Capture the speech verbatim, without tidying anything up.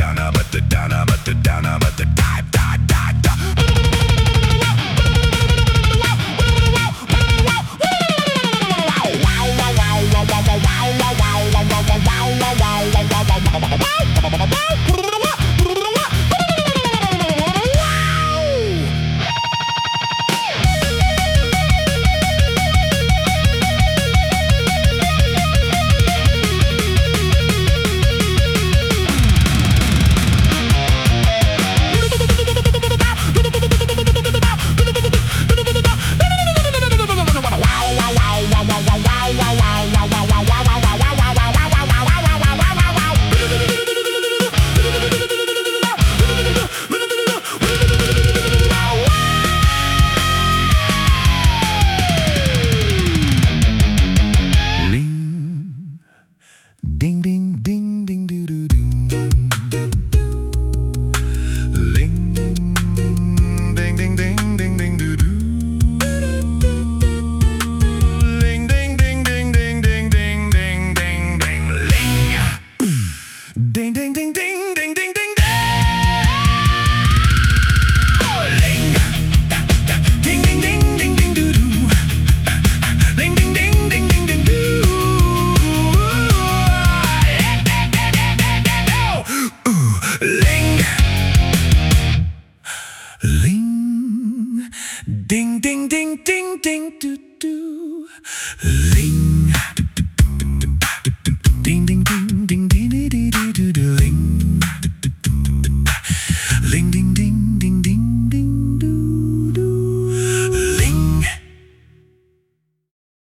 dana but the dana but the dana but the da da da da. Ding ding ding ding doo doo ding. Ling ding ding ding ding ding doo doo. Ling ding ding ding ding ding ding ding ding ding ling. Ding ding ding ding ding ding ding. Ling ding ding ding ding ding doo doo. Ling ding ding ding ding ding doo. Ling, ling, ding, ding, ding, ding, ding, doo, doo, ling.